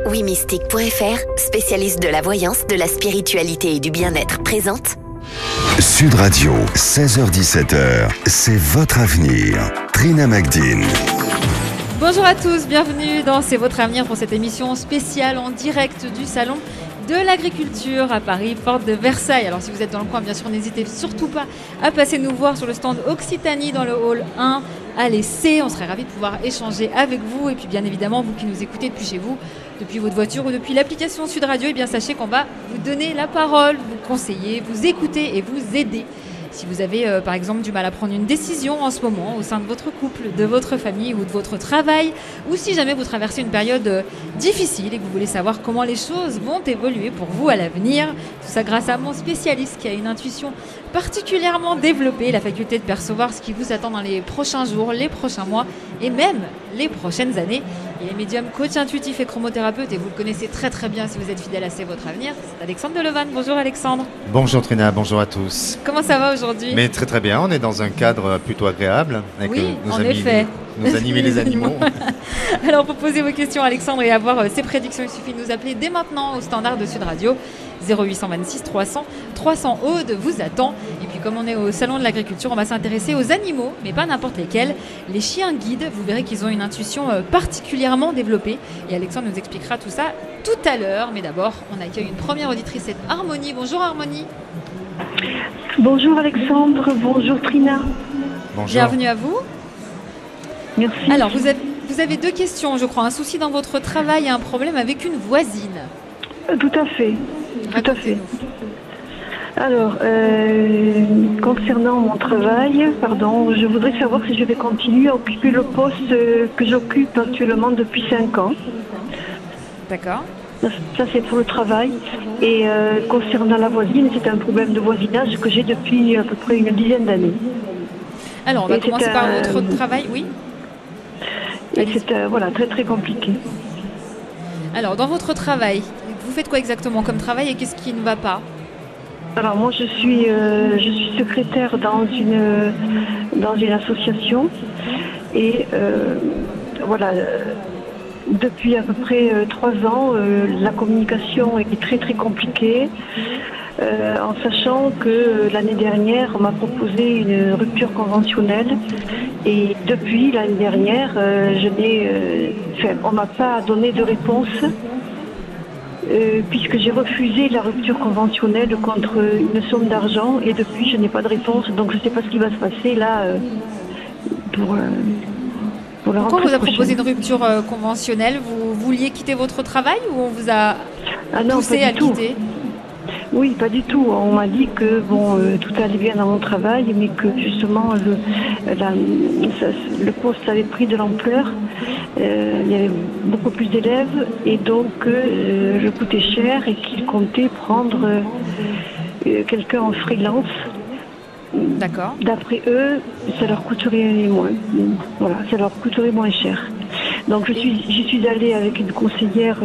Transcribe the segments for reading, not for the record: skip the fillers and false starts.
WeMystique.fr, spécialiste de la voyance, de la spiritualité et du bien-être, présente Sud Radio, 16h-17h, c'est votre avenir. Trina Magdine. Bonjour à tous, bienvenue dans C'est votre avenir pour cette émission spéciale en direct du salon de l'agriculture à Paris, porte de Versailles. Alors si vous êtes dans le coin, bien sûr, n'hésitez surtout pas à passer nous voir sur le stand Occitanie dans le hall 1 à l'essai. On serait ravis de pouvoir échanger avec vous. Et puis bien évidemment, vous qui nous écoutez depuis chez vous, depuis votre voiture ou depuis l'application Sud Radio, eh bien sachez qu'on va vous donner la parole, vous conseiller, vous écouter et vous aider. Si vous avez par exemple du mal à prendre une décision en ce moment au sein de votre couple, de votre famille ou de votre travail, ou si jamais vous traversez une période difficile et que vous voulez savoir comment les choses vont évoluer pour vous à l'avenir, tout ça grâce à mon spécialiste qui a une intuition particulièrement développée, la faculté de percevoir ce qui vous attend dans les prochains jours, les prochains mois et même les prochaines années. Il est médium, coach intuitif et chromothérapeute et vous le connaissez très très bien si vous êtes fidèle à C'est votre avenir. C'est Alexandre Delevanne. Bonjour Alexandre. Bonjour Trina, bonjour à tous. Comment ça va aujourd'hui ? Mais très très bien, on est dans un cadre plutôt agréable avec nos en amis, effet. nos animés les animaux. Alors pour poser vos questions Alexandre et avoir ses prédictions, il suffit de nous appeler dès maintenant au standard de Sud Radio. 0826 300 300 Aude vous attend. Et puis comme on est au salon de l'agriculture, on va s'intéresser aux animaux, mais pas n'importe lesquels. Les chiens guides, vous verrez qu'ils ont une intuition particulièrement développée. Et Alexandre nous expliquera tout ça tout à l'heure. Mais d'abord, on accueille une première auditrice, c'est Harmonie. Bonjour Harmonie. Bonjour Alexandre, bonjour Trina. Bonjour. Bienvenue à vous. Merci. Alors vous avez deux questions, je crois. Un souci dans votre travail et un problème avec une voisine. Tout à fait. Tout à fait. Alors, concernant mon travail, je voudrais savoir si je vais continuer à occuper le poste que j'occupe actuellement depuis 5 ans. D'accord. Ça, c'est pour le travail. Et concernant la voisine, c'est un problème de voisinage que j'ai depuis à peu près une dizaine d'années. Alors, on va commencer par votre travail, oui. Et c'est très très compliqué. Alors, dans votre travail, vous faites quoi exactement comme travail et qu'est-ce qui ne va pas ? Alors moi je suis secrétaire dans une association et depuis à peu près 3 ans la communication est très très compliquée en sachant que l'année dernière on m'a proposé une rupture conventionnelle et depuis l'année dernière on m'a pas donné de réponse. Puisque j'ai refusé la rupture conventionnelle contre une somme d'argent et depuis je n'ai pas de réponse, donc je ne sais pas ce qui va se passer là pour la rentrée. Quand on vous a proposé une rupture conventionnelle, vous vouliez quitter votre travail ou on vous a poussé à le quitter ? Oui, pas du tout. On m'a dit que tout allait bien dans mon travail, mais que justement le poste avait pris de l'ampleur. Il y avait beaucoup plus d'élèves et donc je coûtais cher et qu'ils comptaient prendre quelqu'un en freelance. D'accord. D'après eux, ça leur coûterait moins. Voilà, ça leur coûterait moins cher. Donc j'y suis allée avec une conseillère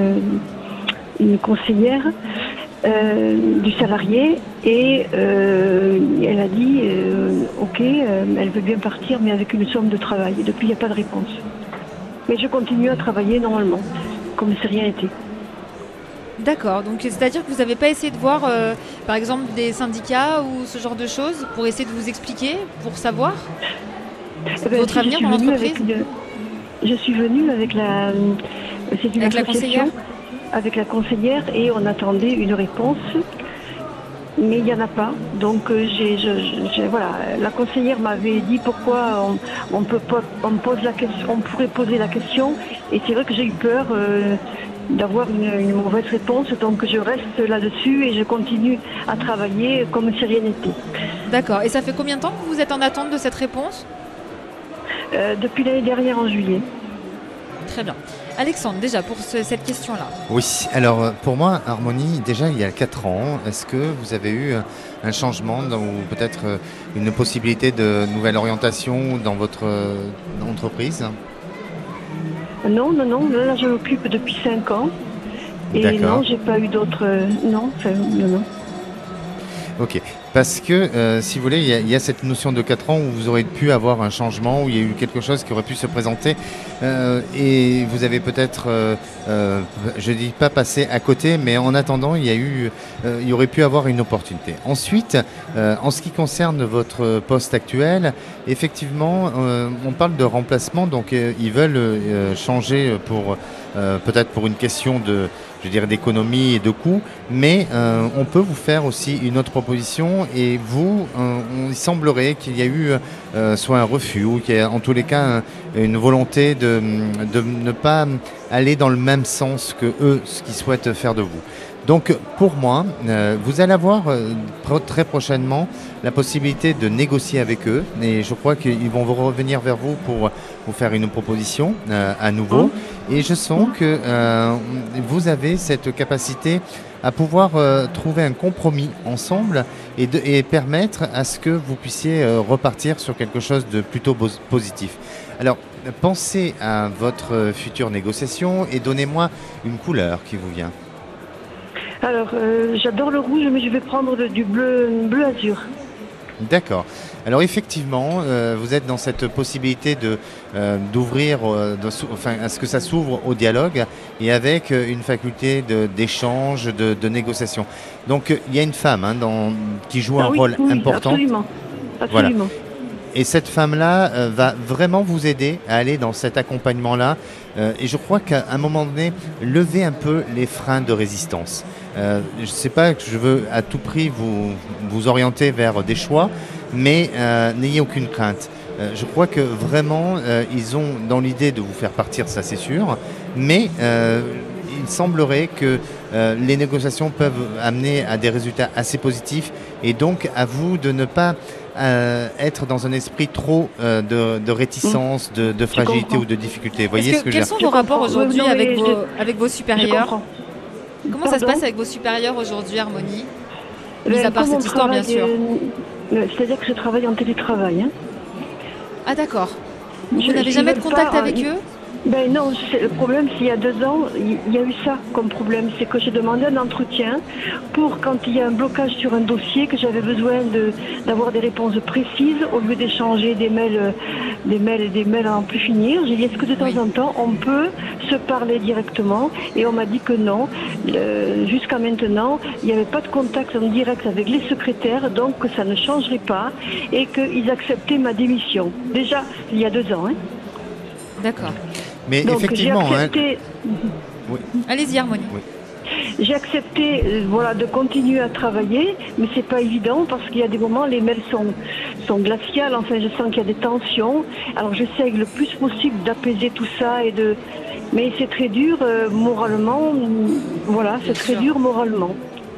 du salarié et elle a dit ok, elle veut bien partir mais avec une somme de travail. Et depuis il n'y a pas de réponse. Mais je continue à travailler normalement, comme si rien n'était. D'accord, donc c'est-à-dire que vous n'avez pas essayé de voir par exemple des syndicats ou ce genre de choses pour essayer de vous expliquer, pour savoir votre avenir dans l'entreprise ? Je suis venue avec c'est une association, avec la conseillère et on attendait une réponse. Mais il n'y en a pas. Donc la conseillère m'avait dit pourquoi on pourrait poser la question. Et c'est vrai que j'ai eu peur d'avoir une mauvaise réponse. Donc je reste là-dessus et je continue à travailler comme si rien n'était. D'accord. Et ça fait combien de temps que vous êtes en attente de cette réponse ? Depuis l'année dernière en juillet. Très bien. Alexandre, déjà pour cette question-là. Oui, alors pour moi, Harmonie, déjà il y a 4 ans, est-ce que vous avez eu un changement ou peut-être une possibilité de nouvelle orientation dans votre entreprise ? Non, là je m'occupe depuis 5 ans. Et D'accord. non, j'ai pas eu d'autres... Non. Ok. Parce que, si vous voulez, il y a cette notion de 4 ans où vous aurez pu avoir un changement, où il y a eu quelque chose qui aurait pu se présenter, et vous avez peut-être, je dis pas passé à côté, mais en attendant, il y aurait pu avoir une opportunité. Ensuite, en ce qui concerne votre poste actuel, effectivement, on parle de remplacement, donc ils veulent changer peut-être pour une question d'économie et de coût, mais on peut vous faire aussi une autre proposition et il semblerait qu'il y a eu soit un refus ou qu'il y a en tous les cas une volonté de ne pas aller dans le même sens que eux, ce qu'ils souhaitent faire de vous. Donc pour moi, vous allez avoir très prochainement la possibilité de négocier avec eux et je crois qu'ils vont revenir vers vous pour vous faire une proposition à nouveau. Et je sens que vous avez cette capacité à pouvoir trouver un compromis ensemble et permettre à ce que vous puissiez repartir sur quelque chose de plutôt positif. Alors, pensez à votre future négociation et donnez-moi une couleur qui vous vient. Alors, j'adore le rouge, mais je vais prendre du bleu azur. D'accord. Alors effectivement, vous êtes dans cette possibilité d'ouvrir, à ce que ça s'ouvre au dialogue et avec une faculté d'échange, de négociation. Donc il y a une femme qui joue un rôle important. Absolument. Voilà. Et cette femme-là va vraiment vous aider à aller dans cet accompagnement-là. Et je crois qu'à un moment donné, lever un peu les freins de résistance. Je ne sais pas que je veux à tout prix vous orienter vers des choix, mais n'ayez aucune crainte. Je crois que vraiment, ils ont dans l'idée de vous faire partir, ça c'est sûr, mais il semblerait que les négociations peuvent amener à des résultats assez positifs et donc à vous de ne pas être dans un esprit trop de réticence, de fragilité ou de difficulté. Voyez ce que quels sont vos rapports aujourd'hui avec vos supérieurs? Comment ça se passe avec vos supérieurs aujourd'hui, Harmonie? Mis à part cette histoire, bien sûr. C'est-à-dire que je travaille en télétravail. Ah d'accord. Vous n'avez jamais de contact avec eux? Ben non, le problème, c'est il y a 2 ans, il y a eu ça comme problème. C'est que j'ai demandé un entretien pour quand il y a un blocage sur un dossier, que j'avais besoin d'avoir des réponses précises au lieu d'échanger des mails à en plus finir. J'ai dit, est-ce que de temps en temps, on peut se parler directement? Et on m'a dit que non. Jusqu'à maintenant, il n'y avait pas de contact en direct avec les secrétaires, donc que ça ne changerait pas et qu'ils acceptaient ma démission. Déjà, il y a 2 ans. D'accord. Mais donc, effectivement, oui. Allez-y, Harmonie. Oui. J'ai accepté de continuer à travailler, mais c'est pas évident parce qu'il y a des moments, les mails sont glaciales, enfin je sens qu'il y a des tensions. Alors j'essaye le plus possible d'apaiser tout ça mais c'est très dur moralement, c'est très dur moralement.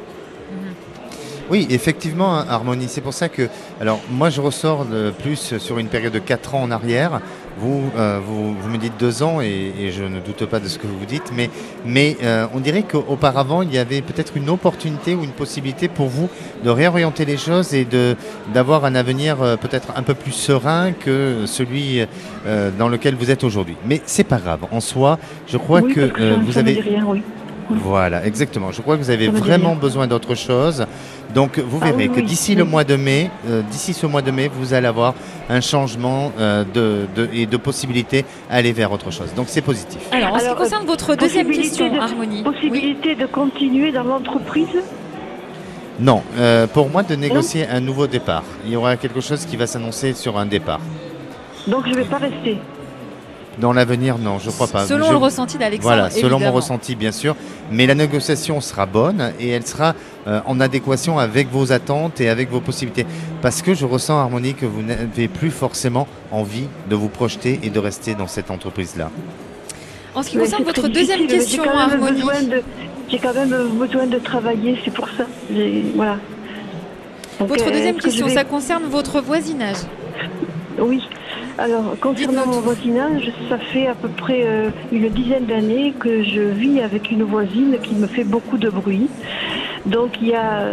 Oui, effectivement, Harmonie, c'est pour ça que, alors moi je ressors plus sur une période de 4 ans en arrière. Vous me dites 2 ans et je ne doute pas de ce que vous dites, mais on dirait qu'auparavant il y avait peut-être une opportunité ou une possibilité pour vous de réorienter les choses et d'avoir un avenir peut-être un peu plus serein que celui dans lequel vous êtes aujourd'hui. Mais c'est pas grave. En soi, je crois que vous avez... Voilà, exactement. Je crois que vous avez vraiment besoin d'autre chose. Donc, vous verrez que d'ici ce mois de mai, vous allez avoir un changement et de possibilités à aller vers autre chose. Donc, c'est positif. Alors, en ce qui concerne votre deuxième question, Harmonie. Possibilité de continuer dans l'entreprise ? Non, pour moi, de négocier un nouveau départ. Il y aura quelque chose qui va s'annoncer sur un départ. Donc, je ne vais pas rester ? Dans l'avenir, non, je ne crois pas. Selon le ressenti d'Alexandre, voilà, selon mon ressenti, bien sûr. Mais la négociation sera bonne et elle sera en adéquation avec vos attentes et avec vos possibilités. Parce que je ressens, Harmonie, que vous n'avez plus forcément envie de vous projeter et de rester dans cette entreprise-là. En ce qui concerne votre deuxième question, Harmonie... J'ai quand même besoin de travailler, c'est pour ça. Voilà. Donc, votre deuxième question, ça concerne votre voisinage. Oui. Alors, concernant mon voisinage, ça fait à peu près une dizaine d'années que je vis avec une voisine qui me fait beaucoup de bruit. Donc, il n'y a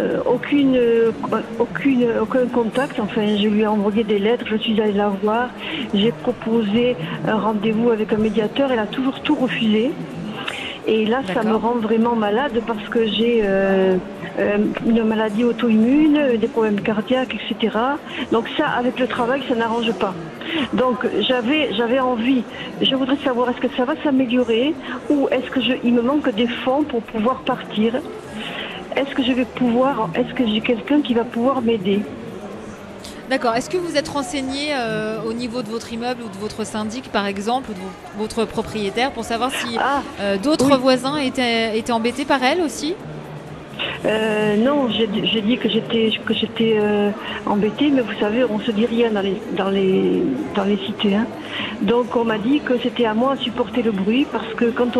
aucun contact. Enfin, je lui ai envoyé des lettres, je suis allée la voir. J'ai proposé un rendez-vous avec un médiateur, elle a toujours tout refusé. Et là, ça me rend vraiment malade parce que j'ai une maladie auto-immune, des problèmes cardiaques, etc. Donc ça, avec le travail, ça n'arrange pas. Donc j'avais envie, je voudrais savoir, est-ce que ça va s'améliorer ou est-ce que il me manque des fonds pour pouvoir partir? Est-ce que j'ai quelqu'un qui va pouvoir m'aider? D'accord. Est-ce que vous êtes renseigné au niveau de votre immeuble ou de votre syndic, par exemple, ou de votre propriétaire, pour savoir si d'autres voisins étaient embêtés par elle aussi? Non, j'ai dit que j'étais embêtée, mais vous savez, on se dit rien dans les cités. Hein. Donc on m'a dit que c'était à moi à supporter le bruit parce que quand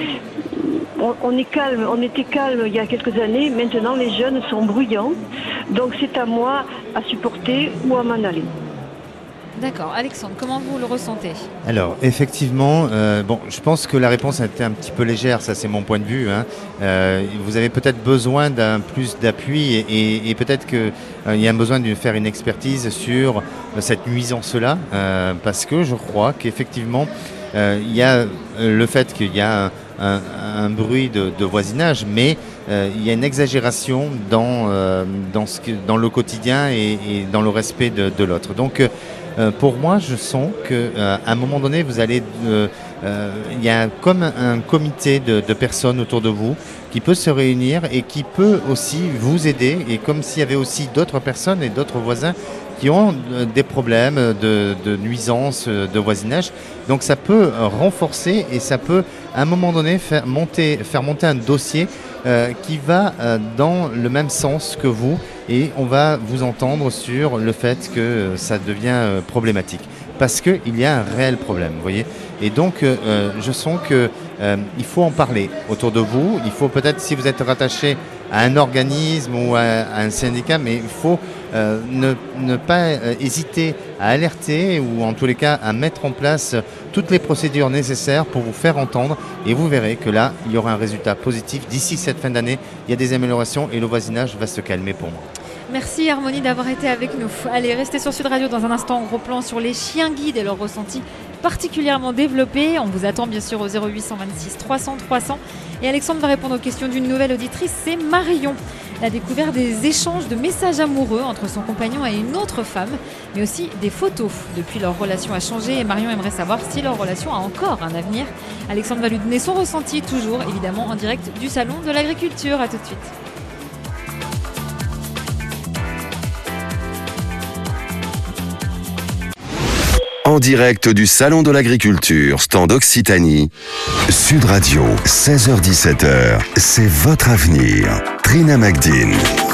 on est calme, on était calme il y a quelques années, maintenant les jeunes sont bruyants, donc c'est à moi à supporter ou à m'en aller. D'accord. Alexandre, comment vous le ressentez? Alors, effectivement, je pense que la réponse a été un petit peu légère, ça c'est mon point de vue. Hein. Vous avez peut-être besoin d'un plus d'appui et peut-être qu'il y a un besoin de faire une expertise sur cette nuisance-là, parce que je crois qu'effectivement, il y a le fait qu'il y a un bruit de voisinage, mais il y a une exagération dans le quotidien et dans le respect de l'autre. Donc, pour moi, je sens qu'à un moment donné, vous allez, il y a comme un comité de personnes autour de vous qui peut se réunir et qui peut aussi vous aider, et comme s'il y avait aussi d'autres personnes et d'autres voisins qui ont des problèmes de nuisance, de voisinage. Donc ça peut renforcer et ça peut à un moment donné faire monter un dossier qui va dans le même sens que vous, et on va vous entendre sur le fait que ça devient problématique. Parce qu'il y a un réel problème, vous voyez. Et donc, je sens qu'il faut en parler autour de vous. Il faut peut-être, si vous êtes rattaché à un organisme ou à un syndicat, mais il faut ne pas hésiter à alerter ou en tous les cas à mettre en place toutes les procédures nécessaires pour vous faire entendre. Et vous verrez que là, il y aura un résultat positif. D'ici cette fin d'année, il y a des améliorations et le voisinage va se calmer pour moi. Merci Harmonie d'avoir été avec nous. Allez, restez sur Sud Radio dans un instant. Gros plan sur les chiens guides et leurs ressentis particulièrement développés. On vous attend bien sûr au 0826 300 300. Et Alexandre va répondre aux questions d'une nouvelle auditrice, c'est Marion. Elle a découvert des échanges de messages amoureux entre son compagnon et une autre femme, mais aussi des photos. Depuis, leur relation a changé et Marion aimerait savoir si leur relation a encore un avenir. Alexandre va lui donner son ressenti, toujours évidemment en direct du Salon de l'Agriculture. À tout de suite. En direct du Salon de l'Agriculture, stand Occitanie, Sud Radio, 16h-17h, c'est votre avenir. Trina Magdine.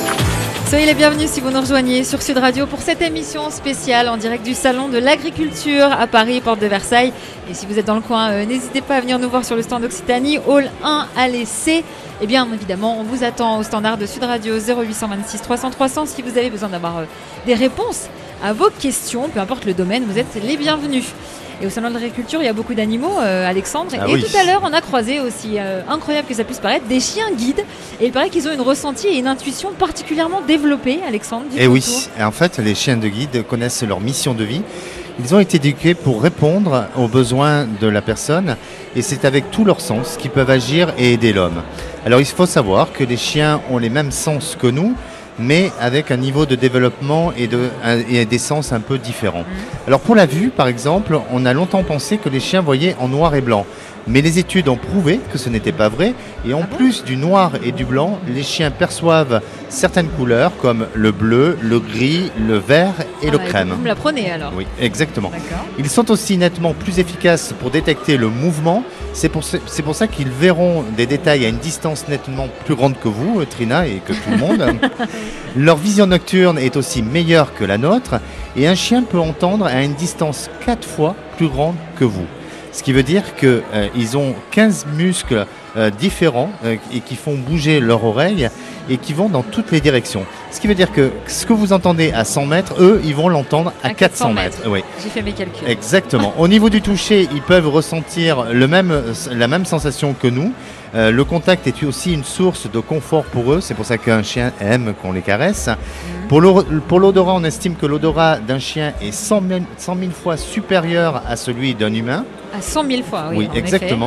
Soyez les bienvenus si vous nous rejoignez sur Sud Radio pour cette émission spéciale en direct du Salon de l'Agriculture à Paris, porte de Versailles. Et si vous êtes dans le coin, n'hésitez pas à venir nous voir sur le stand Occitanie, Hall 1, allée C. Et bien évidemment, on vous attend au standard de Sud Radio 0826 300 300 si vous avez besoin d'avoir des réponses à vos questions, peu importe le domaine, vous êtes les bienvenus. Et au Salon de l'Agriculture, il y a beaucoup d'animaux, Alexandre. Et oui. Tout à l'heure, on a croisé aussi, incroyable que ça puisse paraître, des chiens guides. Et il paraît qu'ils ont une ressenti et une intuition particulièrement développée, Alexandre. Et oui, en fait, les chiens de guide connaissent leur mission de vie. Ils ont été éduqués pour répondre aux besoins de la personne. Et c'est avec tout leur sens qu'ils peuvent agir et aider l'homme. Alors, il faut savoir que les chiens ont les mêmes sens que nous, mais avec un niveau de développement et des sens un peu différents. Alors pour la vue, par exemple, on a longtemps pensé que les chiens voyaient en noir et blanc. Mais les études ont prouvé que ce n'était pas vrai. Et en plus du noir et du blanc, les chiens perçoivent certaines couleurs comme le bleu, le gris, le vert et le crème. Vous me l'apprenez alors? Oui, exactement. D'accord. Ils sont aussi nettement plus efficaces pour détecter le mouvement. C'est pour ça qu'ils verront des détails à une distance nettement plus grande que vous, Trina, et que tout le monde. Leur vision nocturne est aussi meilleure que la nôtre. Et un chien peut entendre à une distance 4 fois plus grande que vous. Ce qui veut dire qu'ils ont 15 muscles différents et qui font bouger leur oreille et qui vont dans toutes les directions. Ce qui veut dire que ce que vous entendez à 100 mètres, eux, ils vont l'entendre à 400 mètres. Oui. J'ai fait mes calculs. Exactement. Au niveau du toucher, ils peuvent ressentir la même sensation que nous. Le contact est aussi une source de confort pour eux. C'est pour ça qu'un chien aime qu'on les caresse. Pour l'odorat, on estime que l'odorat d'un chien est 100 000 fois supérieur à celui d'un humain. À 100 000 fois, oui. Oui, exactement. Effet.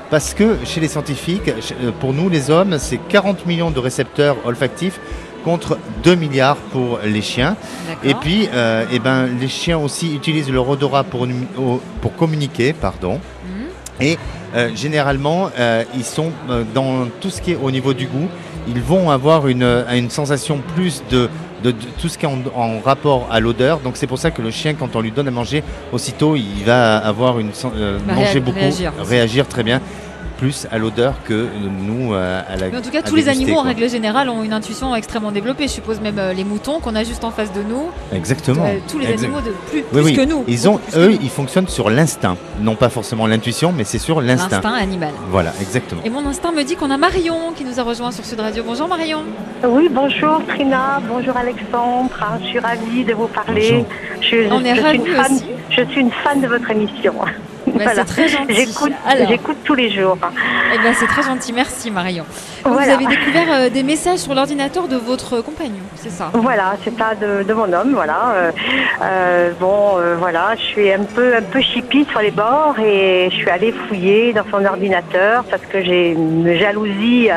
parce que chez les scientifiques, pour nous les hommes, c'est 40 millions de récepteurs olfactifs contre 2 milliards pour les chiens. D'accord. Et puis, les chiens aussi utilisent leur odorat pour communiquer, pardon. Et généralement, ils sont dans tout ce qui est au niveau du goût, ils vont avoir une sensation plus de tout ce qui est en rapport à l'odeur. Donc c'est pour ça que le chien, quand on lui donne à manger, aussitôt il va avoir manger beaucoup, réagir très bien, plus à l'odeur que nous à la. Mais en tout cas, tous les animaux en règle générale ont une intuition extrêmement développée. Je suppose même les moutons qu'on a juste en face de nous. Exactement. Tous les animaux plus que nous. Ils fonctionnent sur l'instinct, non pas forcément l'intuition, mais c'est sur l'instinct. L'instinct animal. Voilà, exactement. Et mon instinct me dit qu'on a Marion qui nous a rejoint sur Sud Radio. Bonjour Marion. Oui, bonjour Trina, bonjour Alexandre. Je suis ravie de vous parler. On est ravis aussi. Je suis une fan de votre émission. Voilà. C'est très gentil. J'écoute tous les jours. Eh ben, c'est très gentil, merci Marion. Voilà. Vous avez découvert des messages sur l'ordinateur de votre compagnon, c'est ça? Voilà, c'est ça, de mon homme, voilà. Voilà, je suis un peu chippie sur les bords et je suis allée fouiller dans son ordinateur parce que j'ai une jalousie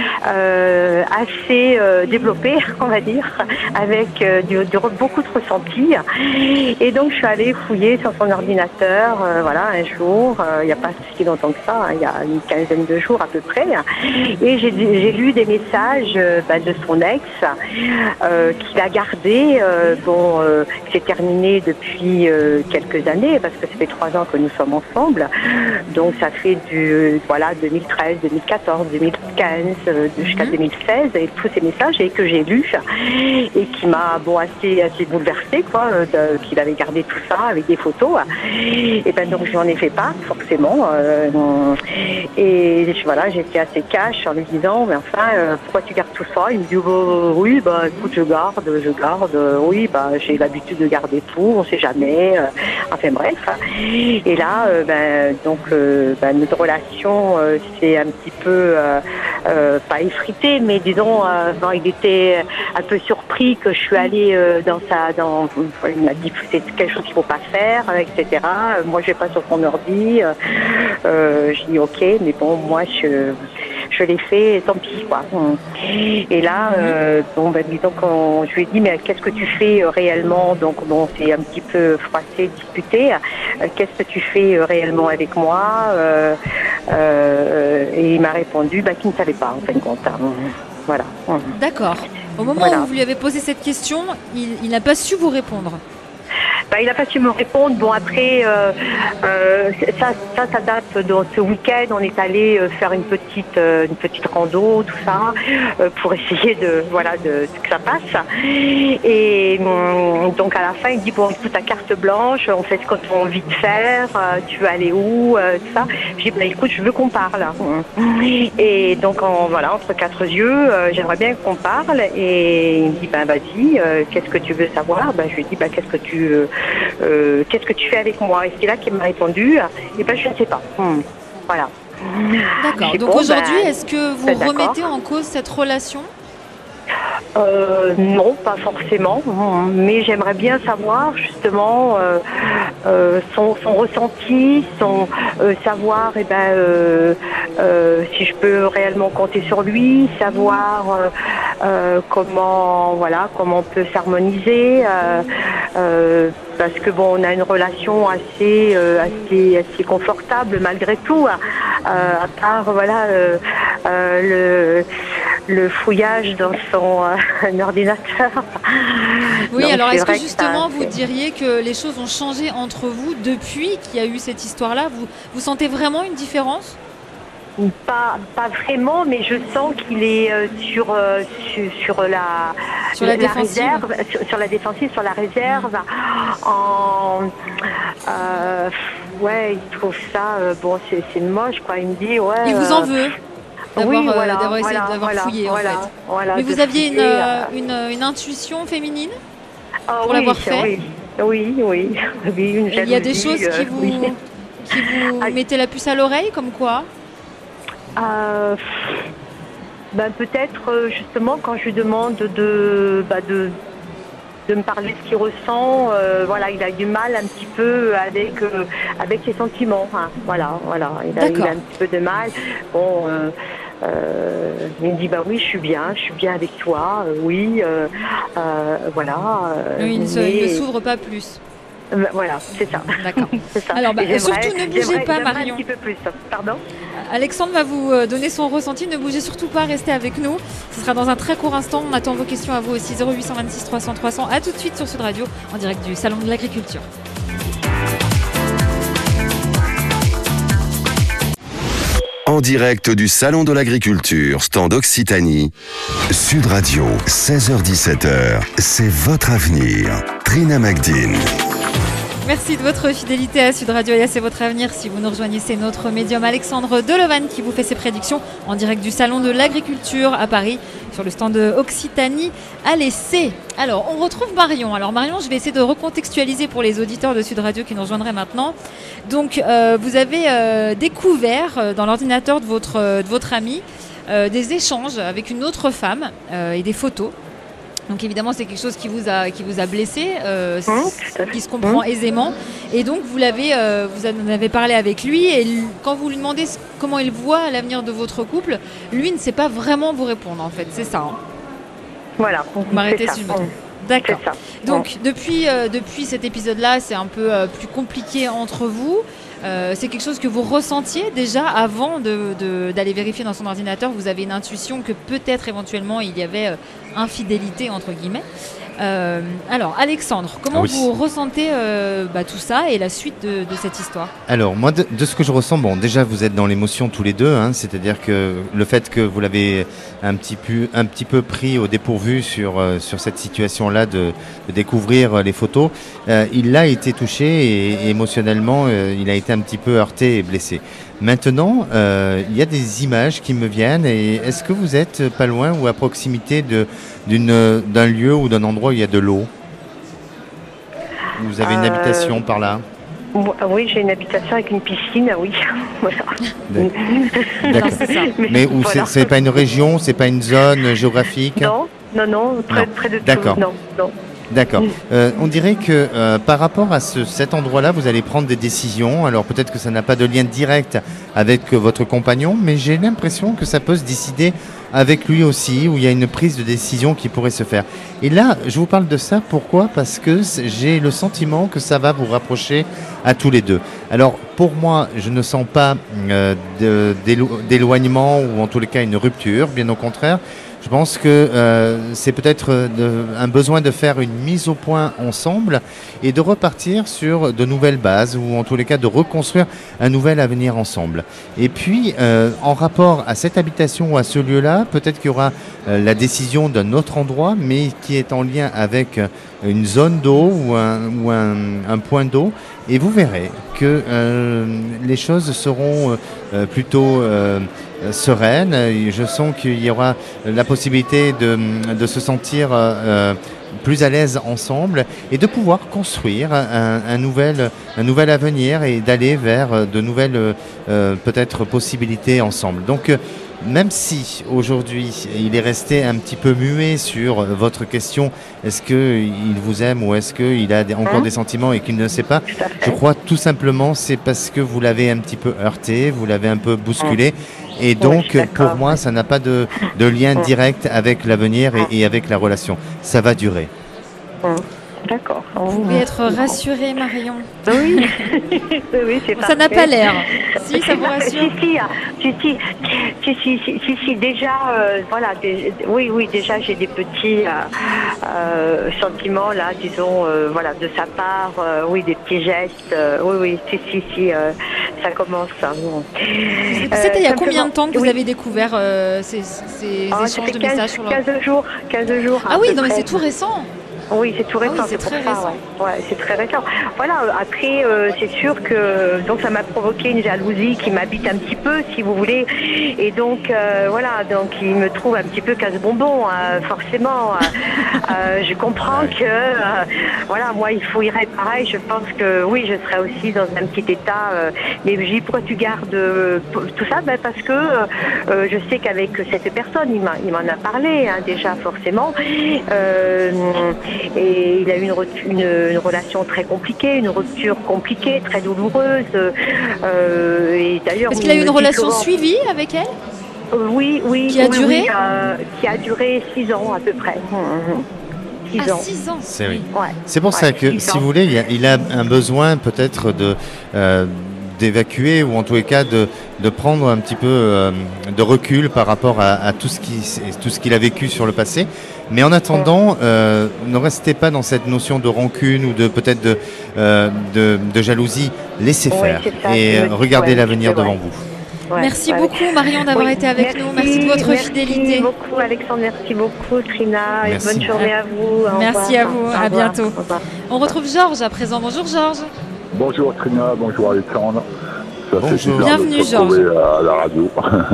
assez développée, on va dire, avec beaucoup de ressenti. Et donc je suis allée fouiller sur son ordinateur, un jour, il n'y a pas si longtemps que ça, il y a une quinzaine de jours à peu près, et j'ai lu des messages de son ex qu'il a gardé, qui s'est terminé depuis quelques années, parce que ça fait 3 ans que nous sommes ensemble, donc ça fait 2013, 2014, 2015, jusqu'à 2016, et tous ces messages et que j'ai lus, et qui m'a assez bouleversée, qu'il avait gardé tout ça avec des photos, et donc j'en ai fait part, forcément, et j'étais assez cash en lui disant, mais enfin, pourquoi tu gardes tout ça? Il me dit, oui, écoute, je garde, oui, j'ai l'habitude de garder tout, on sait jamais, enfin bref. Et là, notre relation s'est un petit peu, pas effritée, mais disons, il était un peu surpris que je suis allée il m'a dit que c'est quelque chose qu'il ne faut pas faire, etc. Moi, je vais pas sur son ordi. Je dis ok, mais bon, moi je l'ai fait, tant pis quoi. Et là, je lui ai dit mais qu'est-ce que tu fais réellement? Donc c'est un petit peu froissé, disputé. Qu'est-ce que tu fais réellement avec moi? Et il m'a répondu qu'il ne savait pas en fin de compte. Voilà. D'accord. Au moment où vous lui avez posé cette question, il n'a pas su vous répondre. Il n'a pas su me répondre. Bon, après, ça date de ce week-end. On est allé faire une petite rando, tout ça, pour essayer que ça passe. Et donc, à la fin, il dit, bon, écoute, ta carte blanche, on fait ce qu'on a envie de faire, tu veux aller où, tout ça. Je dis, écoute, je veux qu'on parle. Et donc, entre 4 yeux, j'aimerais bien qu'on parle. Et il me dit, vas-y, qu'est-ce que tu veux savoir? Je lui dis, qu'est-ce que tu fais avec moi? Et c'est là qu'il m'a répondu, je ne sais pas. Voilà. D'accord. Donc aujourd'hui, est-ce que vous remettez en cause cette relation? Non, pas forcément, mais j'aimerais bien savoir justement son ressenti, savoir si je peux réellement compter sur lui, savoir comment on peut s'harmoniser, parce que on a une relation assez confortable malgré tout, à part le fouillage dans son ordinateur. Oui, donc, alors est-ce que justement vous diriez que les choses ont changé entre vous depuis qu'il y a eu cette histoire-là? Vous sentez vraiment une différence? Pas vraiment, mais je sens qu'il est sur la réserve, sur la défensive, sur la réserve. Il trouve ça c'est moche quoi. Il me dit il vous en veut d'avoir essayé d'avoir fouillé en fait. Mais vous aviez une intuition féminine pour l'avoir fait? Oui, une jalousie. Il y a des choses qui vous mettaient la puce à l'oreille, comme quoi? Peut-être justement quand je lui demande de de me parler ce qu'il ressent. Voilà, il a du mal un petit peu avec ses sentiments. Hein. Voilà, il a un petit peu de mal. Bon, il me dit bah oui, je suis bien avec toi. Voilà. Oui, il ne s'ouvre pas plus. Voilà, c'est ça. D'accord. C'est ça. Alors, surtout ne bougez pas, Marion. Un petit peu plus. Pardon. Alexandre va vous donner son ressenti. Ne bougez surtout pas, restez avec nous. Ce sera dans un très court instant. On attend vos questions à vous aussi. 0826 300 300. À tout de suite sur Sud Radio, en direct du Salon de l'Agriculture. En direct du Salon de l'Agriculture, stand Occitanie, Sud Radio, 16h-17h, c'est votre avenir. Trina Magdine. Merci de votre fidélité à Sud Radio et à C'est votre avenir. Si vous nous rejoignez, c'est notre médium Alexandre Delevan qui vous fait ses prédictions en direct du Salon de l'Agriculture à Paris, sur le stand Occitanie à l'essai. Alors, on retrouve Marion. Alors Marion, je vais essayer de recontextualiser pour les auditeurs de Sud Radio qui nous rejoindraient maintenant. Donc, vous avez découvert dans l'ordinateur de votre ami des échanges avec une autre femme et des photos. Donc évidemment, c'est quelque chose qui vous a blessé, qui se comprend aisément. Et donc vous en avez parlé avec lui. Et quand vous lui demandez comment il voit l'avenir de votre couple, lui ne sait pas vraiment vous répondre. En fait, c'est ça. Hein. Voilà. Vous m'arrêtez si je me trompe. D'accord. Donc depuis cet épisode-là, c'est un peu plus compliqué entre vous. C'est quelque chose que vous ressentiez déjà avant d'aller vérifier dans son ordinateur. Vous avez une intuition que peut-être éventuellement il y avait infidélité entre guillemets. Alors Alexandre, comment vous ressentez tout ça et la suite de cette histoire? Alors moi de ce que je ressens, bon déjà vous êtes dans l'émotion tous les deux, hein, c'est-à-dire que le fait que vous l'avez un petit peu pris au dépourvu sur cette situation-là de découvrir les photos, il a été touché et émotionnellement il a été un petit peu heurté et blessé. Maintenant, il y a des images qui me viennent et est-ce que vous êtes pas loin ou à proximité d'un lieu ou d'un endroit où il y a de l'eau? Vous avez une habitation par là? Oui, j'ai une habitation avec une piscine, oui. Voilà. D'accord. Mais voilà. C'est pas une région, c'est pas une zone géographique? Non, près de D'accord. Toulouse, non. D'accord. On dirait que par rapport à cet endroit-là, vous allez prendre des décisions. Alors peut-être que ça n'a pas de lien direct avec votre compagnon, mais j'ai l'impression que ça peut se décider avec lui aussi, où il y a une prise de décision qui pourrait se faire. Et là, je vous parle de ça, pourquoi? Parce que j'ai le sentiment que ça va vous rapprocher à tous les deux. Alors pour moi, je ne sens pas d'éloignement ou en tous les cas une rupture, bien au contraire. Je pense que c'est peut-être un besoin de faire une mise au point ensemble et de repartir sur de nouvelles bases ou en tous les cas de reconstruire un nouvel avenir ensemble. Et puis, en rapport à cette habitation ou à ce lieu-là, peut-être qu'il y aura la décision d'un autre endroit, mais qui est en lien avec une zone d'eau ou un point d'eau. Et vous verrez que les choses seront plutôt sereine. Je sens qu'il y aura la possibilité de se sentir plus à l'aise ensemble et de pouvoir construire un nouvel avenir et d'aller vers de nouvelles peut-être possibilités ensemble. Donc même si aujourd'hui il est resté un petit peu muet sur votre question, est-ce qu'il vous aime ou est-ce qu'il a encore des sentiments et qu'il ne sait pas, je crois tout simplement c'est parce que vous l'avez un petit peu heurté, vous l'avez un peu bousculé. Et donc, pour moi, ça n'a pas de lien direct avec l'avenir et avec la relation. Ça va durer. D'accord. Vous pouvez être rassurée, Marion. Oui, oui, c'est parfait. Ça n'a pas l'air. Si, ça vous rassure? Si, déjà, voilà, oui, déjà, j'ai des petits sentiments, là, disons, voilà, de sa part, oui, des petits gestes, oui, si, ça commence. C'était il y a combien de temps que vous avez découvert ces échanges de messages sur 15 jours. Ah oui, non, mais c'est tout récent. Oui, c'est tout récent. Ah oui, c'est très récent. Ouais, c'est très récent. Voilà, après, c'est sûr que donc ça m'a provoqué une jalousie qui m'habite un petit peu, si vous voulez. Et donc, voilà, donc il me trouve un petit peu casse-bonbon, forcément. Je comprends que, voilà, moi, il faut y réparer. Je pense que, oui, je serai aussi dans un petit état. Mais je dis, pourquoi tu gardes tout ça? Parce que je sais qu'avec cette personne, il m'en a parlé, hein, déjà, forcément. et il a eu une relation très compliquée, une rupture compliquée, très douloureuse. Et d'ailleurs, est-ce qu'il a eu une relation suivie avec elle? Oui. Qui a duré qui a duré 6 ans à peu près. 6 ans. 6 ans. C'est pour ça que, si vous voulez, il a un besoin peut-être d'évacuer, ou en tous les cas de prendre un petit peu de recul par rapport à tout ce qu'il a vécu sur le passé. Mais en attendant, ne restez pas dans cette notion de rancune ou peut-être de jalousie. Laissez faire et regardez l'avenir devant vous. Merci beaucoup Marion d'avoir été avec nous. Merci de votre fidélité. Merci beaucoup Alexandre, merci beaucoup Trina. Et bonne journée à vous. Merci à vous, à bientôt. On retrouve Georges à présent. Bonjour Georges. Bonjour Trina, bonjour Alexandre. Bonjour. Bienvenue Georges. À la radio.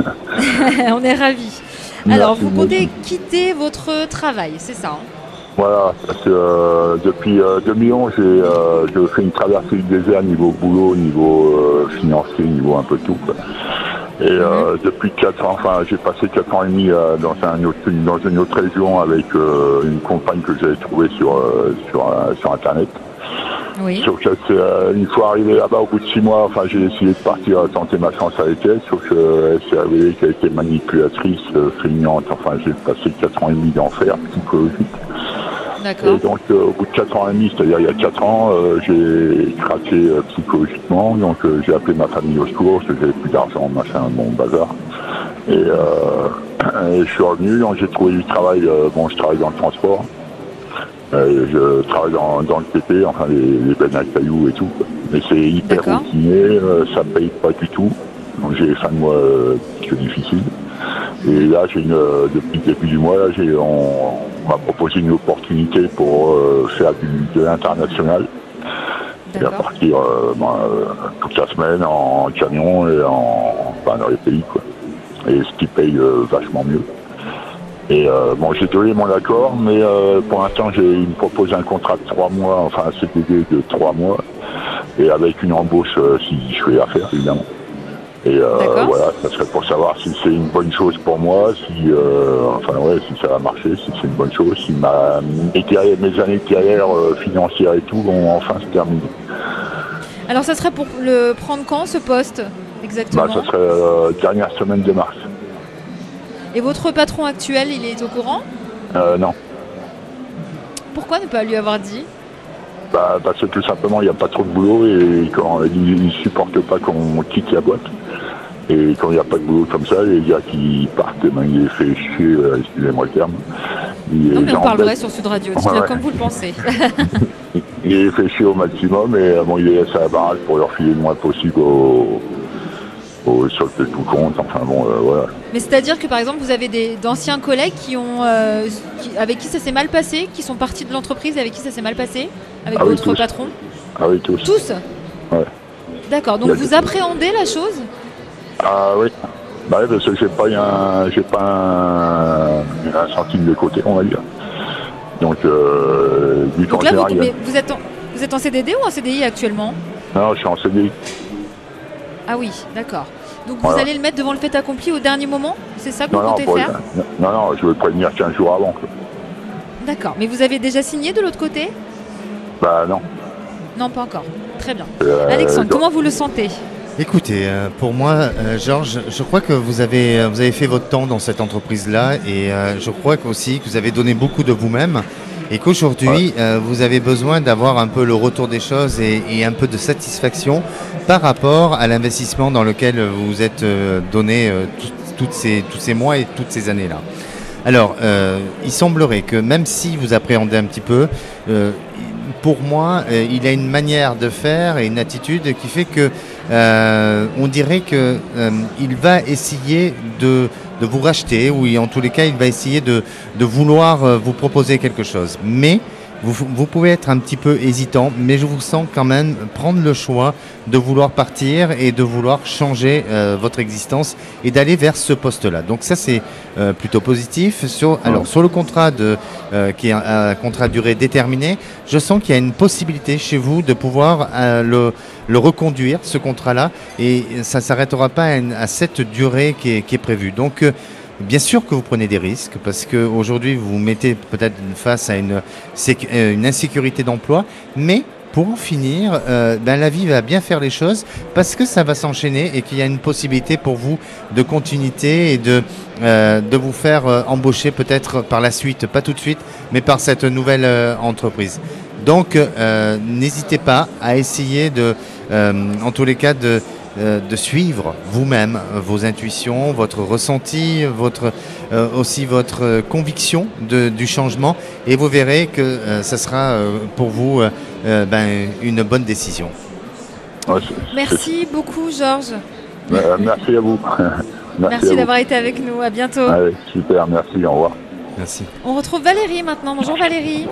On est ravis. Alors vous comptez quitter votre travail, c'est ça Voilà, parce que depuis 2011, j'ai fait une traversée du désert niveau boulot, niveau financier, niveau un peu tout. Et depuis 4 ans, j'ai passé 4 ans et demi dans une autre région avec une compagne que j'avais trouvée sur Internet. Oui. Sauf que une fois arrivé là-bas, au bout de 6 mois, j'ai essayé de partir tenter ma chance avec elle, sauf qu'elle s'est révélée qu'elle était manipulatrice, feignante. J'ai passé 4 ans et demi d'enfer psychologique. D'accord. Et donc, au bout de 4 ans et demi, c'est-à-dire il y a 4 ans, j'ai craqué psychologiquement. Donc, j'ai appelé ma famille au secours, parce que j'avais plus d'argent, machin, mon bazar. Et je suis revenu, donc j'ai trouvé du travail. Je travaille dans le transport. Je travaille dans le PP, les bennes à cailloux et tout. Mais c'est hyper routinier, ça paye pas du tout. Donc, j'ai des fins de mois qui sont difficiles. Et là, depuis le début du mois, on m'a proposé une opportunité pour faire de l'international. Et à partir toute la semaine en camion et dans les pays, quoi. Et ce qui paye vachement mieux. Et j'ai donné mon accord, mais pour l'instant, il me propose un contrat de 3 mois, un CDD de 3 mois, et avec une embauche si je fais l'affaire, évidemment. Et voilà, ça serait pour savoir si c'est une bonne chose pour moi, si ça va marcher, si c'est une bonne chose, si mes années de carrière financière et tout vont enfin se terminer. Alors ça serait pour le prendre quand, ce poste, exactement? Ça serait dernière semaine de mars. Et votre patron actuel, il est au courant? Non. Pourquoi ne pas lui avoir dit? Parce que tout simplement, il n'y a pas trop de boulot et quand il ne supporte pas qu'on quitte la boîte. Et quand il n'y a pas de boulot comme ça, les gars qui partent, il les fait chier, excusez-moi le terme. Non mais on parle vrai sur Sud Radio, dites-le comme vous le pensez. Il les fait chier au maximum et il les laisse à la baraque pour leur filer le moins possible sur le tout compte, voilà. Mais c'est-à-dire que par exemple vous avez d'anciens collègues avec qui ça s'est mal passé, qui sont partis de l'entreprise avec qui ça s'est mal passé, avec votre patron? Ah oui, tous. Tous? Ouais. D'accord, donc vous appréhendez la chose? Ah oui, parce que j'ai pas un centime de côté, on va dire. Donc là, vous êtes en CDD ou en CDI actuellement? Non, je suis en CDI. Ah oui, d'accord. Donc vous allez le mettre devant le fait accompli au dernier moment? C'est ça que vous comptez faire? Non, je veux prévenir 15 jours avant. D'accord, mais vous avez déjà signé de l'autre côté? Non. Non, pas encore. Très bien. Alexandre, comment vous le sentez? Écoutez, pour moi, Georges, je crois que vous avez fait votre temps dans cette entreprise-là et je crois aussi que vous avez donné beaucoup de vous-même et qu'aujourd'hui, vous avez besoin d'avoir un peu le retour des choses et un peu de satisfaction par rapport à l'investissement dans lequel vous vous êtes donné tous ces mois et toutes ces années-là. Alors, il semblerait que même si vous appréhendez un petit peu, pour moi, il a une manière de faire et une attitude qui fait que on dirait que il va essayer de vous racheter, ou en tous les cas, il va essayer de vouloir vous proposer quelque chose. Mais vous pouvez être un petit peu hésitant, mais je vous sens quand même prendre le choix de vouloir partir et de vouloir changer votre existence et d'aller vers ce poste-là. Donc ça, c'est plutôt positif. Sur le contrat qui est un contrat à durée déterminée, je sens qu'il y a une possibilité chez vous de pouvoir le reconduire, ce contrat-là, et ça ne s'arrêtera pas à cette durée qui est prévue. Donc, Bien sûr que vous prenez des risques parce qu'aujourd'hui vous vous mettez peut-être face à une insécurité d'emploi, mais pour en finir, la vie va bien faire les choses parce que ça va s'enchaîner et qu'il y a une possibilité pour vous de continuité et de vous faire embaucher peut-être par la suite, pas tout de suite, mais par cette nouvelle entreprise. Donc n'hésitez pas à essayer en tous les cas de suivre vous-même vos intuitions, votre ressenti, aussi votre conviction du changement, et vous verrez que ça sera pour vous une bonne décision. Ouais, merci beaucoup, Georges. Merci à vous. Merci d'avoir été avec nous. À bientôt. Allez, super, merci, au revoir. Merci. On retrouve Valérie maintenant. Bonjour Valérie.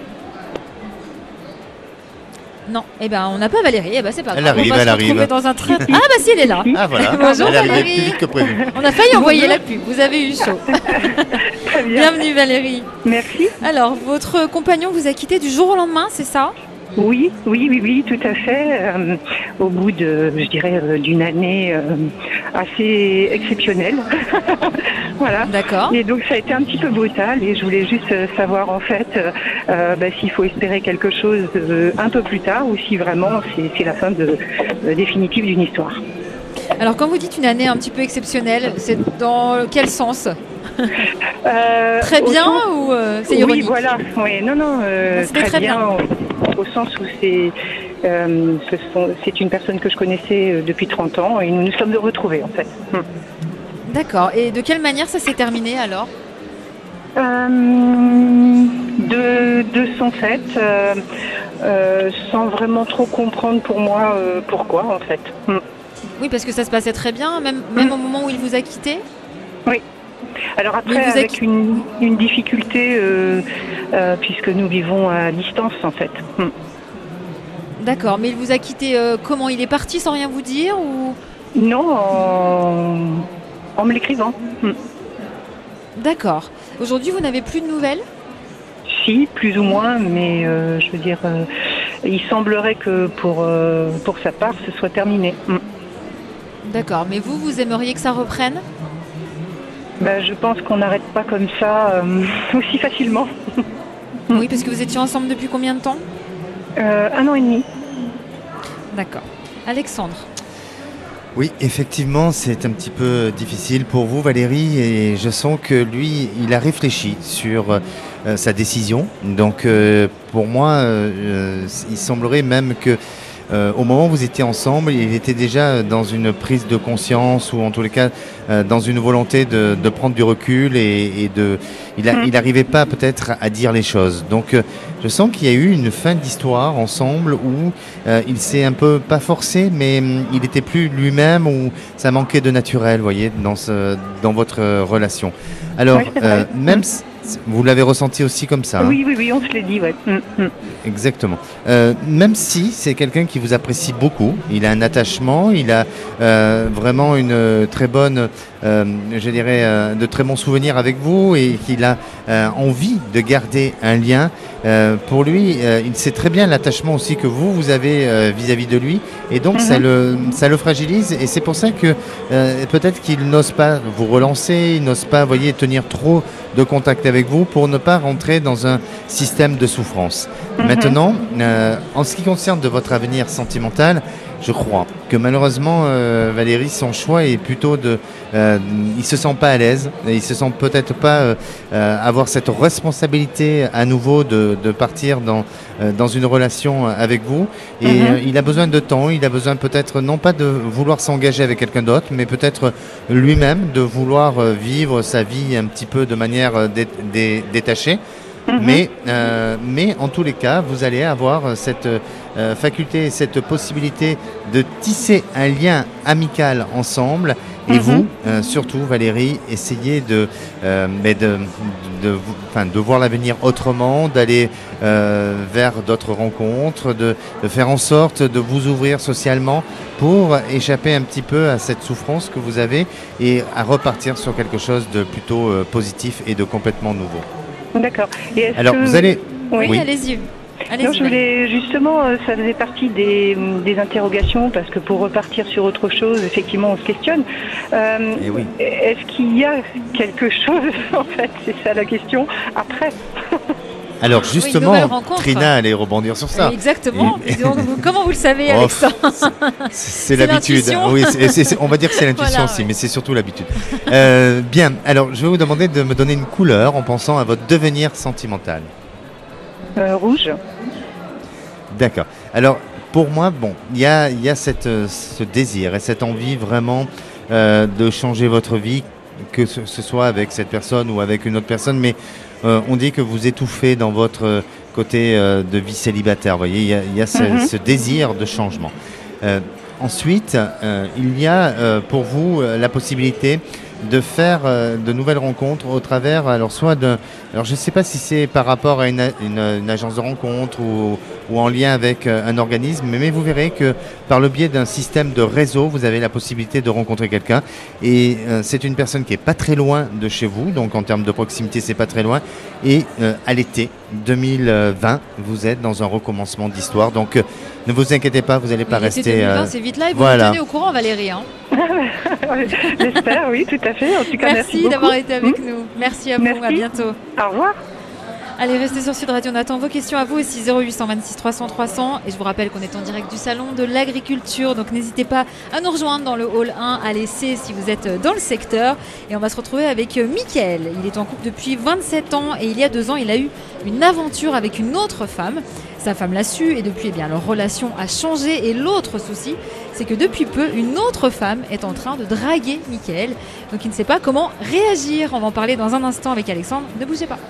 Non, on n'a pas Valérie, c'est pas grave. Elle arrive. Dans un train. Ah si, elle est là. Ah voilà. Bonjour elle arrive Valérie. plus vite que prévu. On a failli envoyer la pub, vous avez eu chaud. Très bien. Bienvenue Valérie. Merci. Alors, votre compagnon vous a quitté du jour au lendemain, c'est ça ? Oui, tout à fait. Au bout d'une année assez exceptionnelle. Voilà. D'accord. Et donc ça a été un petit peu brutal et je voulais juste savoir en fait s'il faut espérer quelque chose un peu plus tard ou si vraiment c'est la fin définitive d'une histoire. Alors quand vous dites une année un petit peu exceptionnelle, c'est dans quel sens ? Très bien ou c'est ironique ? Oui, voilà. Oui, non, très bien. Au sens où c'est une personne que je connaissais depuis 30 ans et nous nous sommes retrouvés en fait. D'accord. Et de quelle manière ça s'est terminé alors ? De son fait, sans vraiment trop comprendre pour moi pourquoi en fait. Oui, parce que ça se passait très bien, même au moment où il vous a quitté ? Oui. Alors après, avec une difficulté, puisque nous vivons à distance en fait. D'accord, mais il vous a quitté comment ? Il est parti sans rien vous dire ou... Non, en me l'écrivant. D'accord. Aujourd'hui, vous n'avez plus de nouvelles ? Si, plus ou moins, mais je veux dire, il semblerait que pour sa part, ce soit terminé. D'accord, mais vous aimeriez que ça reprenne ? Je pense qu'on n'arrête pas comme ça aussi facilement. Oui, parce que vous étiez ensemble depuis combien de temps ? 1 an et demi. D'accord. Alexandre ? Oui, effectivement, c'est un petit peu difficile pour vous, Valérie, et je sens que lui, il a réfléchi sur sa décision. Donc, pour moi, il semblerait même que au moment où vous étiez ensemble, il était déjà dans une prise de conscience ou en tous les cas dans une volonté de prendre du recul et il n'arrivait pas peut-être à dire les choses. Donc je sens qu'il y a eu une fin d'histoire ensemble où il s'est un peu, pas forcé, mais il n'était plus lui-même, ou ça manquait de naturel, vous voyez, dans votre relation. Alors, même vous l'avez ressenti aussi comme ça. Oui, on se l'est dit, ouais. Exactement. Même si c'est quelqu'un qui vous apprécie beaucoup, il a un attachement, il a vraiment une très bonne, de très bons souvenirs avec vous, et qu'il a envie de garder un lien. Pour lui, il sait très bien l'attachement aussi que vous avez vis-à-vis de lui, et donc ça le fragilise, et c'est pour ça que peut-être qu'il n'ose pas vous relancer, il n'ose pas, voyez, tenir trop de contact avec vous pour ne pas rentrer dans un système de souffrance. Maintenant, en ce qui concerne de votre avenir sentimental, je crois que malheureusement, Valérie, son choix est plutôt il se sent pas à l'aise, et il se sent peut-être pas avoir cette responsabilité à nouveau de partir dans une relation avec vous. Et il a besoin de temps, il a besoin peut-être non pas de vouloir s'engager avec quelqu'un d'autre, mais peut-être lui-même de vouloir vivre sa vie un petit peu de manière détachée. Mais en tous les cas, vous allez avoir cette faculté, cette possibilité de tisser un lien amical ensemble. Et vous, surtout Valérie, essayez de voir l'avenir autrement, d'aller vers d'autres rencontres, de faire en sorte de vous ouvrir socialement pour échapper un petit peu à cette souffrance que vous avez et à repartir sur quelque chose de plutôt positif et de complètement nouveau. D'accord. Alors, vous allez... Oui, allez-y. Allez-y. Non, je voulais justement, ça faisait partie des interrogations, parce que pour repartir sur autre chose, effectivement, on se questionne. Oui. Est-ce qu'il y a quelque chose, en fait, c'est ça la question, après? Alors justement, rencontre. Trina allait rebondir sur ça. Exactement. Donc, comment vous le savez, Alexandre? C'est l'habitude. Oui, on va dire que c'est l'intuition Voilà, aussi, ouais. mais c'est surtout l'habitude. Bien, alors je vais vous demander de me donner une couleur en pensant à votre devenir sentimental. Rouge. D'accord. Alors pour moi, bon, il y a ce désir et cette envie vraiment de changer votre vie, que ce soit avec cette personne ou avec une autre personne, mais on dit que vous étouffez dans votre côté de vie célibataire. Vous voyez, il y a ce désir de changement. Ensuite, il y a pour vous la possibilité de faire de nouvelles rencontres au travers, alors je ne sais pas si c'est par rapport à une agence de rencontre ou en lien avec un organisme, mais vous verrez que par le biais d'un système de réseau, vous avez la possibilité de rencontrer quelqu'un, et c'est une personne qui est pas très loin de chez vous, donc en termes de proximité, c'est pas très loin, et à l'été 2020, vous êtes dans un recommencement d'histoire, donc ne vous inquiétez pas, vous n'allez pas rester... 2020, c'est vite là, et vous voilà. nous tenez au courant, Valérie. Hein. J'espère, oui, tout à fait. En tout cas, Merci d'avoir été avec nous. Merci à vous, à bientôt. Au revoir. Allez, restez sur Sud Radio, on attend vos questions à vous aussi, 0826 300 300. Et je vous rappelle qu'on est en direct du Salon de l'Agriculture, donc n'hésitez pas à nous rejoindre dans le hall 1 à l'essai si vous êtes dans le secteur. Et on va se retrouver avec Mickaël. Il est en couple depuis 27 ans et il y a 2 ans, il a eu une aventure avec une autre femme. Sa femme l'a su et depuis, leur relation a changé. Et l'autre souci, c'est que depuis peu, une autre femme est en train de draguer Mickaël. Donc il ne sait pas comment réagir. On va en parler dans un instant avec Alexandre. Ne bougez pas.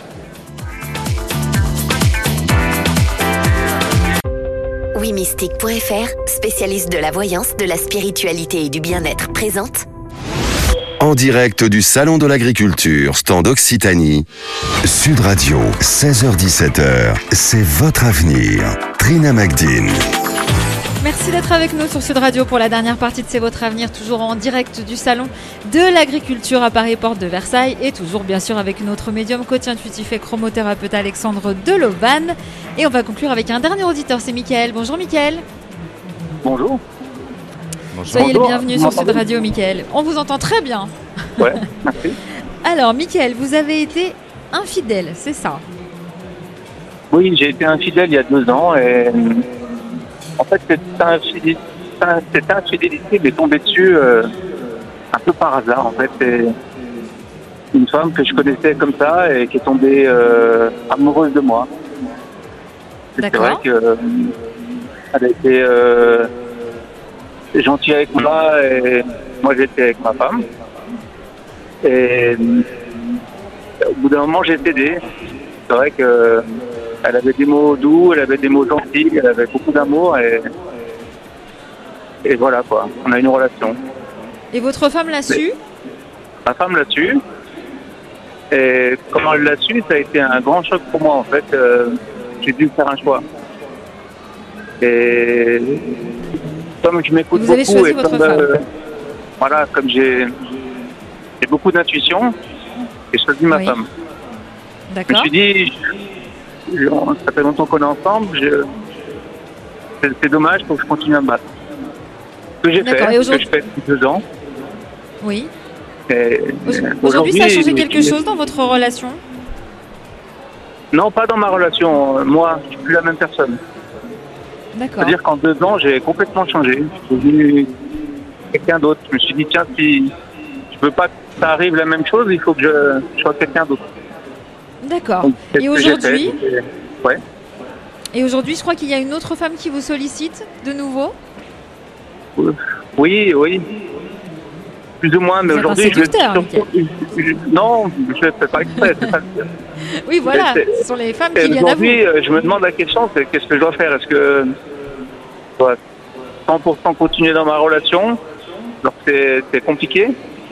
WeMystique.fr, spécialiste de la voyance, de la spiritualité et du bien-être, présente En direct du Salon de l'Agriculture, stand Occitanie, Sud Radio, 16h-17h, c'est votre avenir. Trina Magdine. Merci d'être avec nous sur Sud Radio pour la dernière partie de C'est votre avenir, toujours en direct du Salon de l'Agriculture à Paris, porte de Versailles, et toujours bien sûr avec notre médium coach intuitif et chromothérapeute Alexandre Deloban. Et on va conclure avec un dernier auditeur, c'est Mickaël. Bonjour Mickaël. Bonjour. Soyez le bienvenu sur Sud Radio, Mickaël. On vous entend très bien. Ouais, merci. Alors Mickaël, vous avez été infidèle, c'est ça? Oui, j'ai été infidèle il y a 2 ans et en fait cette infidélité m'est tombée dessus un peu par hasard. En fait, c'est une femme que je connaissais comme ça et qui est tombée amoureuse de moi. C'est vrai qu'elle a été gentille avec moi et moi j'étais avec ma femme. Et au bout d'un moment j'ai cédé. C'est vrai que elle avait des mots doux, elle avait des mots gentils, elle avait beaucoup d'amour et voilà quoi, on a une relation. Et votre femme l'a su? Ma femme l'a su. Et comment elle l'a su, ça a été un grand choc pour moi en fait. J'ai dû faire un choix. Et comme je m'écoute vous avez beaucoup choisi et votre comme, femme. Comme j'ai beaucoup d'intuition, j'ai choisi ma femme. D'accord. Je me suis dit, ça fait longtemps qu'on est ensemble, c'est dommage, faut que je continue à me battre. Ce que j'ai fait, ce que je fais depuis 2 ans. Oui. Et aujourd'hui, ça a changé quelque chose dans votre relation? Non, pas dans ma relation. Moi, je suis plus la même personne. D'accord. C'est-à-dire qu'en 2 ans, j'ai complètement changé. Je suis devenu quelqu'un d'autre. Je me suis dit, tiens, si je veux pas que ça arrive la même chose, il faut que je sois quelqu'un d'autre. D'accord. Et aujourd'hui, ouais. Et aujourd'hui, je crois qu'il y a une autre femme qui vous sollicite de nouveau? Oui. Plus ou moins, mais aujourd'hui, non, je ne fais pas exprès. Oui, voilà, ce sont les femmes qui viennent à vous. Aujourd'hui, je me demande la question, c'est qu'est-ce que je dois faire? Est-ce que je dois 100% continuer dans ma relation? Alors c'est compliqué.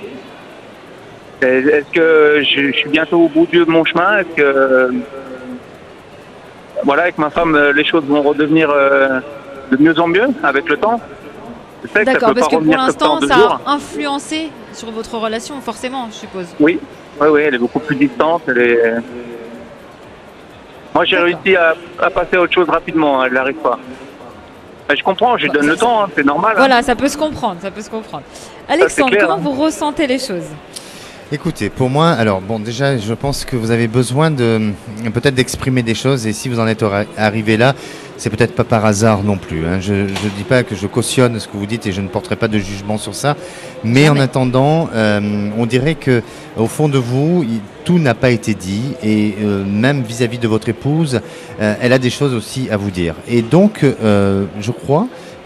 Est-ce que je suis bientôt au bout de mon chemin? Est-ce que voilà, avec ma femme, les choses vont redevenir de mieux en mieux avec le temps? D'accord, parce que pour l'instant, ça a influencé sur votre relation, forcément, je suppose. Oui, elle est beaucoup plus distante. Moi, j'ai réussi à passer à autre chose rapidement. Elle n'arrive pas. Je comprends, je lui donne le temps, c'est normal. Voilà, ça peut se comprendre, Alexandre, comment vous ressentez les choses ? Écoutez, pour moi, alors bon, déjà, je pense que vous avez besoin peut-être d'exprimer des choses, et si vous en êtes arrivé là, c'est peut-être pas par hasard non plus. Hein. Je ne dis pas que je cautionne ce que vous dites et je ne porterai pas de jugement sur ça, mais jamais. En attendant, on dirait que au fond de vous, tout n'a pas été dit, et même vis-à-vis de votre épouse, elle a des choses aussi à vous dire. Et donc, je crois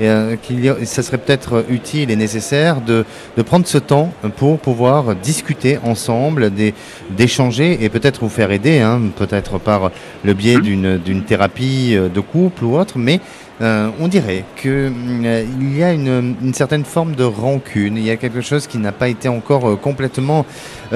ça serait peut-être utile et nécessaire de prendre ce temps pour pouvoir discuter ensemble, d'échanger et peut-être vous faire aider, hein, peut-être par le biais d'une thérapie de couple ou autre, mais on dirait qu'il y a une certaine forme de rancune, il y a quelque chose qui n'a pas été encore complètement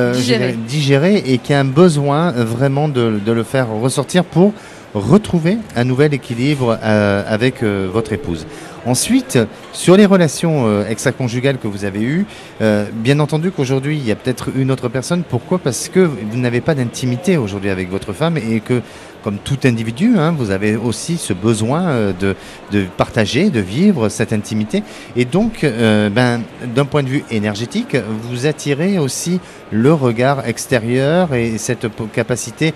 digéré et qui a un besoin vraiment de le faire ressortir pour retrouver un nouvel équilibre avec votre épouse. Ensuite, sur les relations extra-conjugales que vous avez eues, bien entendu qu'aujourd'hui, il y a peut-être une autre personne. Pourquoi ? Parce que vous n'avez pas d'intimité aujourd'hui avec votre femme et que, comme tout individu, hein, vous avez aussi ce besoin de partager, de vivre cette intimité. Et donc, d'un point de vue énergétique, vous attirez aussi le regard extérieur et cette capacité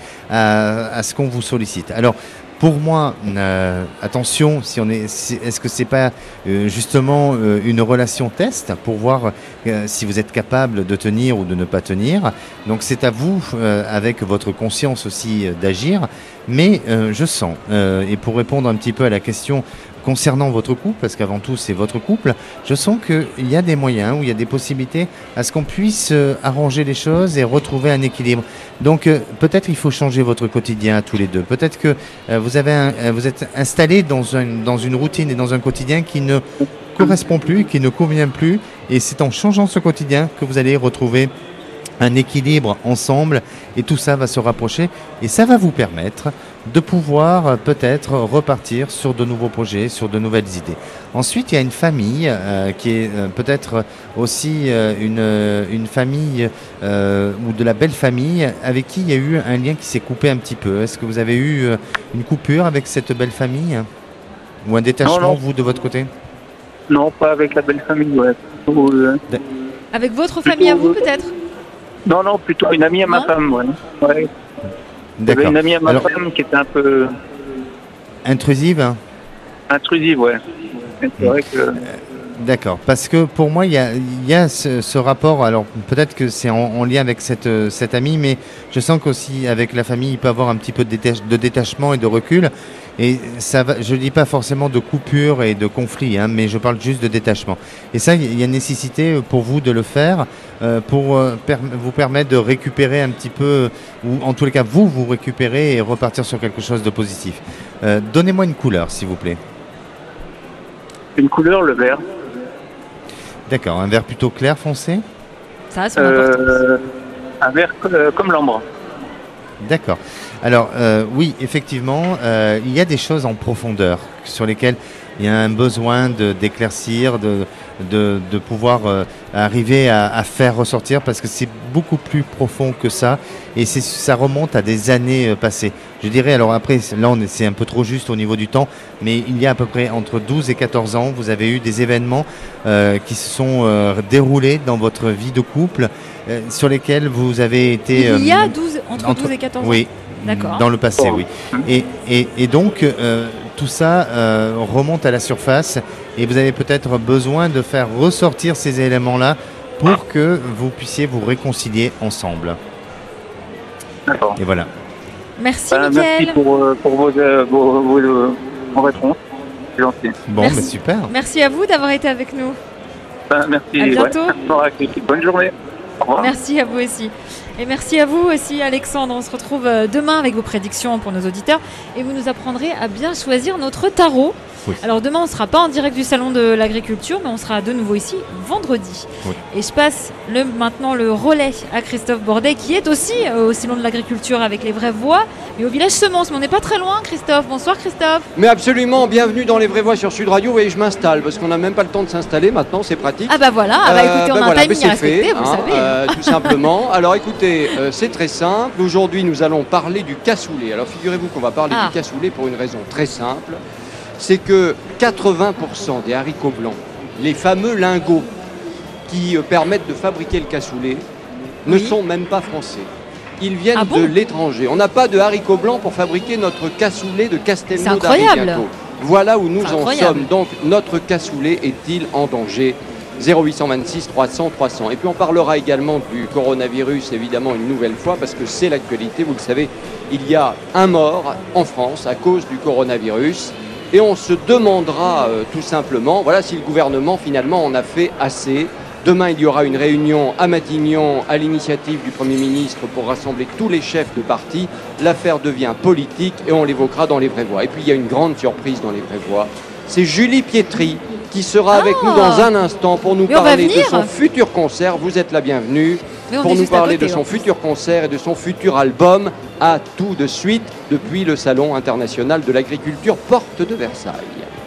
à ce qu'on vous sollicite. Alors, pour moi, attention, est-ce que c'est pas justement une relation test pour voir si vous êtes capable de tenir ou de ne pas tenir. Donc c'est à vous, avec votre conscience aussi, d'agir. Mais je sens, et pour répondre un petit peu à la question concernant votre couple, parce qu'avant tout c'est votre couple, je sens qu'il y a des moyens, ou il y a des possibilités à ce qu'on puisse arranger les choses et retrouver un équilibre. Donc peut-être il faut changer votre quotidien à tous les deux. Peut-être que vous êtes installés dans une routine et dans un quotidien qui ne correspond plus, qui ne convient plus, et c'est en changeant ce quotidien que vous allez retrouver un équilibre ensemble, et tout ça va se rapprocher et ça va vous permettre de pouvoir peut-être repartir sur de nouveaux projets, sur de nouvelles idées. Ensuite, il y a une famille qui est peut-être aussi une famille ou de la belle famille avec qui il y a eu un lien qui s'est coupé un petit peu. Est-ce que vous avez eu une coupure avec cette belle famille ou un détachement, vous, de votre côté ? Non, pas avec la belle famille, ouais. Avec votre famille à vous, peut-être ? Non, plutôt une amie à ma femme, ouais. D'accord. Il y avait une amie à ma femme qui était un peu... Intrusive, hein ? Intrusive, ouais. C'est vrai que... D'accord, parce que pour moi, il y a ce rapport, alors peut-être que c'est en lien avec cette amie, mais je sens qu'aussi avec la famille, il peut y avoir un petit peu de détachement et de recul. Et ça va, je ne dis pas forcément de coupure et de conflit, hein, mais je parle juste de détachement. Et ça, il y a nécessité pour vous de le faire, pour vous permettre de récupérer un petit peu, ou en tous les cas, vous récupérer et repartir sur quelque chose de positif. Donnez-moi une couleur, s'il vous plaît. Une couleur, le vert. D'accord, un vert plutôt clair, foncé ? Ça a son importance. Un vert comme l'ambre. D'accord. Alors, oui, effectivement, il y a des choses en profondeur sur lesquelles il y a un besoin d'éclaircir, de pouvoir arriver à faire ressortir, parce que c'est beaucoup plus profond que ça, et ça remonte à des années passées. Je dirais, alors après, là c'est un peu trop juste au niveau du temps, mais il y a à peu près entre 12 et 14 ans, vous avez eu des événements qui se sont déroulés dans votre vie de couple, sur lesquels vous avez été... Il y a entre 12 et 14 ans ? Oui. D'accord. Dans le passé, oui. Et donc, tout ça remonte à la surface, et vous avez peut-être besoin de faire ressortir ces éléments-là pour que vous puissiez vous réconcilier ensemble. D'accord. Et voilà. Merci, Mickaël. Merci pour vos réponses. C'est gentil. Bon, mais super. Merci à vous d'avoir été avec nous. Merci. À bientôt. Ouais. Bonne journée. Au revoir. Merci à vous aussi. Et merci à vous aussi, Alexandre. On se retrouve demain avec vos prédictions pour nos auditeurs. Et vous nous apprendrez à bien choisir notre tarot. Oui. Alors demain, on ne sera pas en direct du Salon de l'Agriculture, mais on sera de nouveau ici vendredi. Oui. Et je passe maintenant le relais à Christophe Bordet, qui est aussi au Salon de l'Agriculture avec les vraies voix, mais au village Semence. Mais on n'est pas très loin, Christophe. Bonsoir, Christophe. Mais absolument, bienvenue dans les vraies voix sur Sud Radio. Et je m'installe parce qu'on n'a même pas le temps de s'installer maintenant, c'est pratique. Ah bah voilà, écoutez, on a un timing à respecter, vous savez. Tout simplement. Alors écoutez, c'est très simple. Aujourd'hui, nous allons parler du cassoulet. Alors figurez-vous qu'on va parler du cassoulet pour une raison très simple. C'est que 80% des haricots blancs, les fameux lingots qui permettent de fabriquer le cassoulet, ne sont même pas français. Ils viennent de l'étranger. On n'a pas de haricots blancs pour fabriquer notre cassoulet de Castelnau d'Ariviato. Voilà où nous en sommes. Donc notre cassoulet est-il en danger ? 0826 300 300. Et puis on parlera également du coronavirus, évidemment, une nouvelle fois, parce que c'est l'actualité. Vous le savez, il y a un mort en France à cause du coronavirus. Et on se demandera tout simplement, voilà, si le gouvernement finalement en a fait assez. Demain, il y aura une réunion à Matignon à l'initiative du Premier ministre pour rassembler tous les chefs de parti. L'affaire devient politique et on l'évoquera dans les vraies voix. Et puis il y a une grande surprise dans les vraies voix. C'est Julie Pietri qui sera avec nous dans un instant pour nous parler de son futur concert. Vous êtes la bienvenue pour nous parler de son futur concert et de son futur album. À tout de suite depuis le Salon international de l'agriculture Porte de Versailles.